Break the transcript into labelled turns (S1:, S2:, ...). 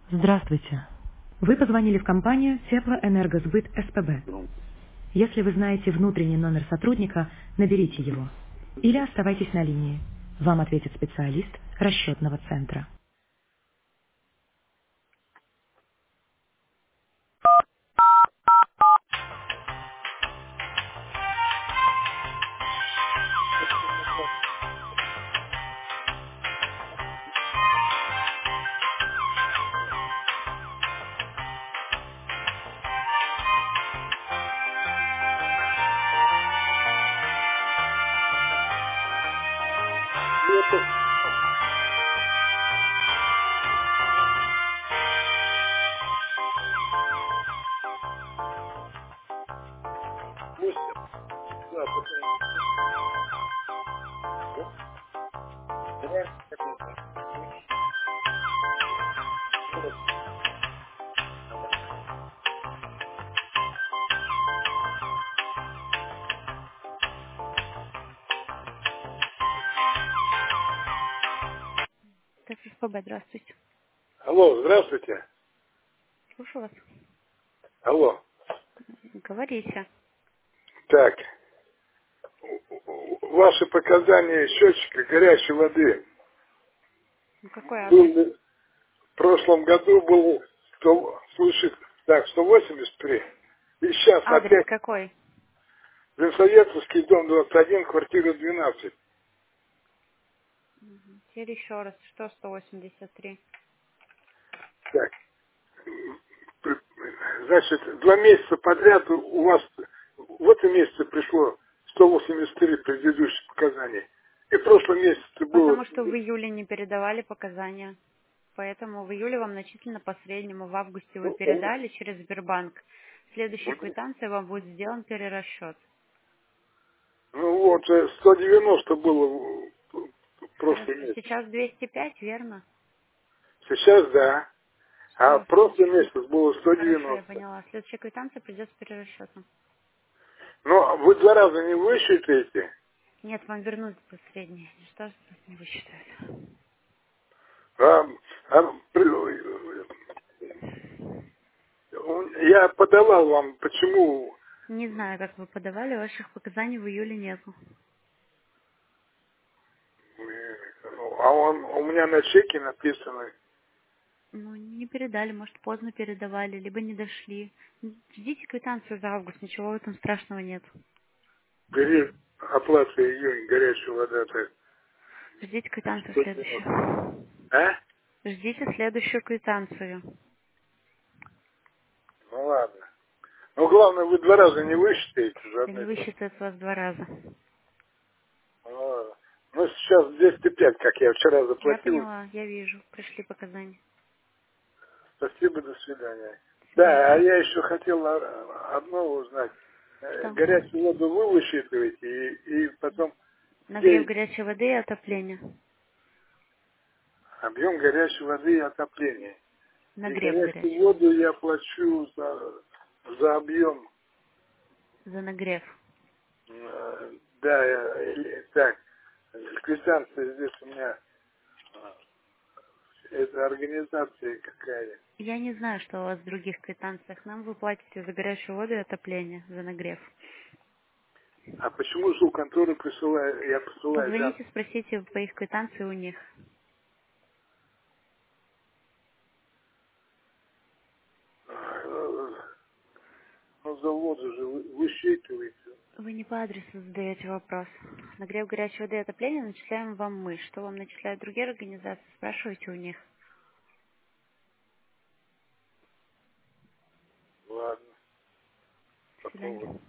S1: Здравствуйте. Вы позвонили в компанию Теплоэнергосбыт СПБ. Если вы знаете внутренний номер сотрудника, наберите его. Или оставайтесь на линии. Вам ответит специалист расчетного центра.
S2: Это пусть, да, потом, да, да, как это, вот, ага.
S3: Это СПБ, здравствуйте.
S2: Алло, здравствуйте.
S3: Слушаю вас.
S2: Алло.
S3: Говорите.
S2: Так, ваши показания счетчика горячей воды
S3: Какой адрес?
S2: был в прошлом году был 100, слушай, так, 183. И сейчас
S3: Адрес
S2: опять
S3: какой?
S2: Ленсоветовский дом 21, квартира 12.
S3: Теперь еще раз. Что 183?
S2: Так, значит, 2 месяца подряд у вас в этом месяце пришло 183 предыдущих показаний. И в прошлом месяце было...
S3: Потому что в июле не передавали показания. Поэтому в июле вам начислено по среднему. В августе вы передали через Сбербанк. Следующей квитанции вам будет сделан перерасчет.
S2: Ну вот, 190 было в
S3: Хорошо.
S2: прошлый месяц.
S3: Сейчас 205, верно?
S2: Сейчас да. А
S3: Все,
S2: в прошлый
S3: следующая.
S2: месяц было
S3: Хорошо, я
S2: 190.
S3: поняла. Следующая квитанция придет с перерасчетом.
S2: Но вы 2 раза не высчитаете.
S3: Нет, вам вернут это среднее. Что же вас не высчитают?
S2: А, я подавал вам, почему...
S3: Не знаю, как вы подавали, ваших показаний в июле нету.
S2: А он у меня на чеке написано.
S3: Ну, не передали, может, поздно передавали, либо не дошли. Ждите квитанцию за август, ничего в этом страшного нет.
S2: Оплата июнь, горячая вода. Так,
S3: Ждите квитанцию
S2: 190.
S3: следующую.
S2: А?
S3: Ждите следующую квитанцию.
S2: Ну ладно. Ну главное, вы 2 раза не высчитаете за
S3: Да
S2: одно
S3: не
S2: и то же.
S3: высчитают вас 2 раза.
S2: Ну, ладно. Ну, сейчас 205, как я вчера
S3: Я
S2: заплатил.
S3: поняла, я вижу. Пришли показания.
S2: Спасибо, до свидания.
S3: До
S2: Да, а
S3: свидания.
S2: я еще хотел одно узнать.
S3: Что?
S2: Горячую воду вы высчитываете, и потом
S3: Нагрев
S2: где
S3: горячей воды и отопление.
S2: объем горячей воды и отопления. И
S3: Нагрев
S2: горячую
S3: горячей воды.
S2: воду я плачу за объем.
S3: За нагрев.
S2: Да, так, квитанция здесь у меня, это организация какая.
S3: Я не знаю, что у вас в других квитанциях. Нам вы платите за горячую воду и отопление, за нагрев.
S2: А почему же у конторы я посылаю
S3: Позвоните, спросите по их квитанции у них.
S2: ну, за воду же высчитываете.
S3: Вы не по адресу задаете вопрос. Нагрев горячей воды и отопление начисляем вам мы. Что вам начисляют другие организации, спрашивайте у них.
S2: Ладно,
S3: До
S2: по поводу.
S3: свидания.